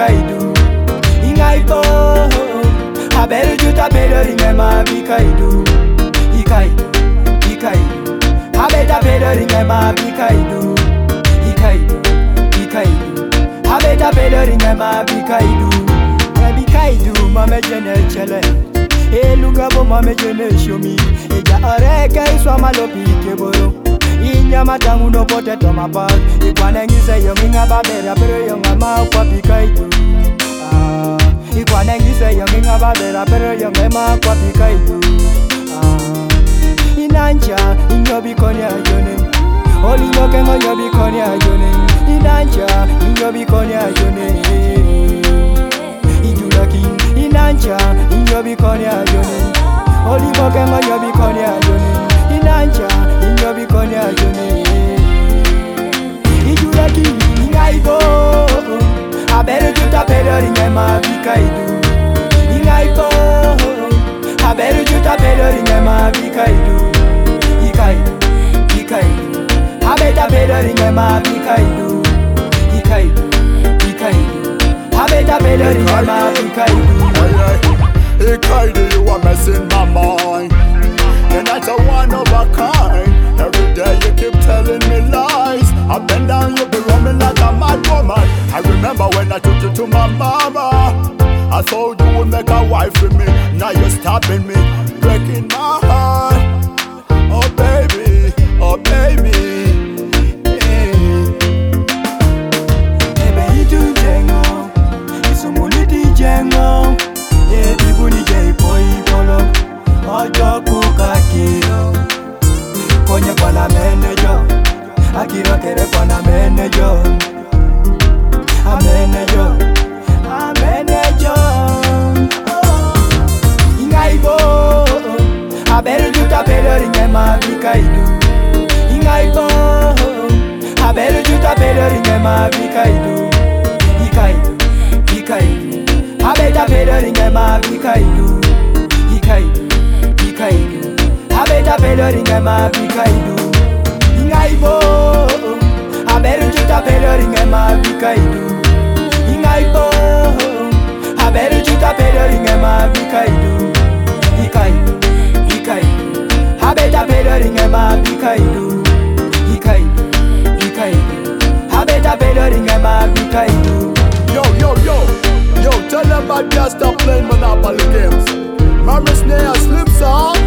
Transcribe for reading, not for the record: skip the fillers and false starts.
bikaidu. Ingaipo, haberu juta pedo ringema bikaidu. Ikaidu, ikaidu, habeta pedo ringema bikaidu. Ikaidu, ikaidu, habeta pedo ringema bikaidu. Bikaidu mame jene chele. Elunga bo mame jene shomi. Eja areka iswa malopi keboro. Inyama tangu no pote to mapal. Ikwanengise yominga babera pero yonga ma kwa bikaidu. Ikwanengise yominga babera pero yonga ma kwa bikaidu. Inanja inyobi konya yone. Oli yokengo nyobi konya yone. Inanja inyobi konya yone. Inanja inyobi konya yone. Oli yokengo nyobi konya yone. Inanja inyobi konya yone. Ijulaki ingaibo. Haberu juta pedo ringema bikaidu. Ingaibo. Haberu juta pedo ringema bikaidu. Ikaidu, ikaidu, habeta pedo ringema bikaidu. Ikaidu, ikaidu, habeta pedo ringema bikaidu. Ikaidu, you are messing my mind. You're not a one of a kind. Every day you keep telling me lies. Up and down you be roaming like a mad woman. I remember when I took you to my mama. I thought you would make a wife with me. Now you're stopping me, breaking my heart. Oh baby, oh baby. Ebe itu jengo, isumuliti jengo. Ebi buni jei poi polo, ojo kuka kiro. Konye kwa na menejo, akiro kere kwa na menejo. Amenejo, amenejo. Ingaibo, haberu juta pedo ringema bikaidu. Ingaibo, haberu juta pedo ringema bikaidu. Ikaidu, ikaidu, habeta pedo ringema bikaidu. Ikaidu, ikaidu, habeta pedo ringema bikaidu. Ingaibo, haberu juta pedo ringema bikaidu. Ingaibo, haberu juta pedo ringema bikaidu. Ikaidu, ikaidu, habeta pedo ringema bikaidu. Ikaidu, ikaidu, habeta pedo ringema bikaidu. Yo, tell them bad guys stop playing Monopoly games. Mama Snare slips on.